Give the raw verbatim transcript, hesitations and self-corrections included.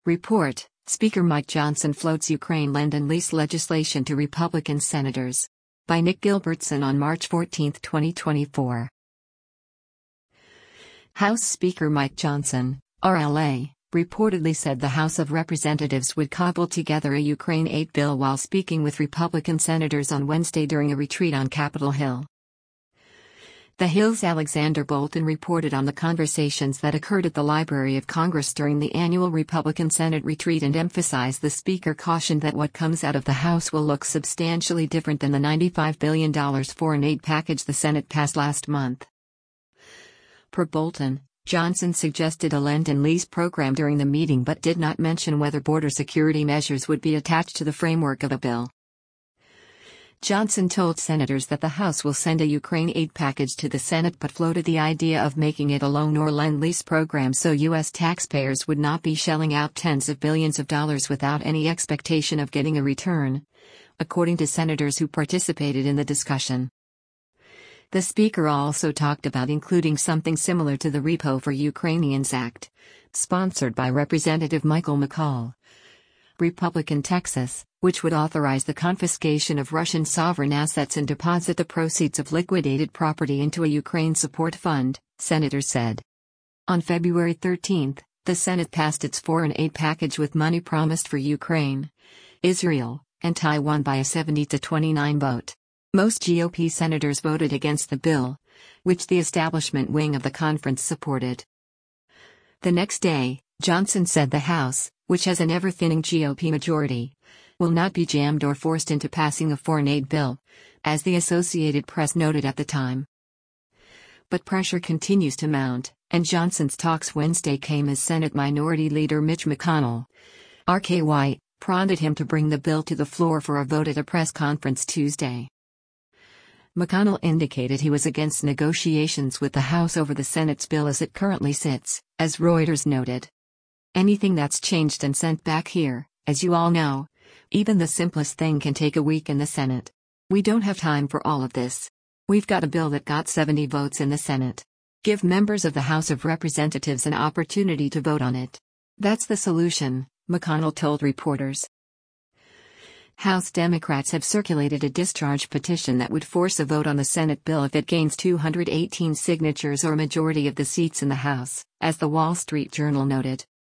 Report: Speaker Mike Johnson floats Ukraine lend and lease legislation to Republican senators. By Nick Gilbertson on March fourteenth, twenty twenty-four. House Speaker Mike Johnson, R L A, reportedly said the House of Representatives would cobble together a Ukraine aid bill while speaking with Republican senators on Wednesday during a retreat on Capitol Hill. The Hill's Alexander Bolton reported on the conversations that occurred at the Library of Congress during the annual Republican Senate retreat and emphasized the Speaker cautioned that what comes out of the House will look substantially different than the ninety-five billion dollars foreign aid package the Senate passed last month. Per Bolton, Johnson suggested a lend and lease program during the meeting but did not mention whether border security measures would be attached to the framework of a bill. Johnson told senators that the House will send a Ukraine aid package to the Senate but floated the idea of making it a loan or lend-lease program so U S taxpayers would not be shelling out tens of billions of dollars without any expectation of getting a return, according to senators who participated in the discussion. The Speaker also talked about including something similar to the Repo for Ukrainians Act, sponsored by Representative Michael McCaul, Republican Texas, which would authorize the confiscation of Russian sovereign assets and deposit the proceeds of liquidated property into a Ukraine support fund, senators said. On February thirteenth, the Senate passed its foreign aid package with money promised for Ukraine, Israel, and Taiwan by a seventy to twenty-nine vote. Most G O P senators voted against the bill, which the establishment wing of the conference supported. The next day, Johnson said the House, which has an ever-thinning G O P majority, will not be jammed or forced into passing a foreign aid bill, as the Associated Press noted at the time. But pressure continues to mount, and Johnson's talks Wednesday came as Senate Minority Leader Mitch McConnell, R K Y, prodded him to bring the bill to the floor for a vote at a press conference Tuesday. McConnell indicated he was against negotiations with the House over the Senate's bill as it currently sits, as Reuters noted. Anything that's changed and sent back here, as you all know, even the simplest thing can take a week in the Senate. We don't have time for all of this. We've got a bill that got seventy votes in the Senate. Give members of the House of Representatives an opportunity to vote on it. That's the solution, McConnell told reporters. House Democrats have circulated a discharge petition that would force a vote on the Senate bill if it gains two hundred eighteen signatures or a majority of the seats in the House, as the Wall Street Journal noted.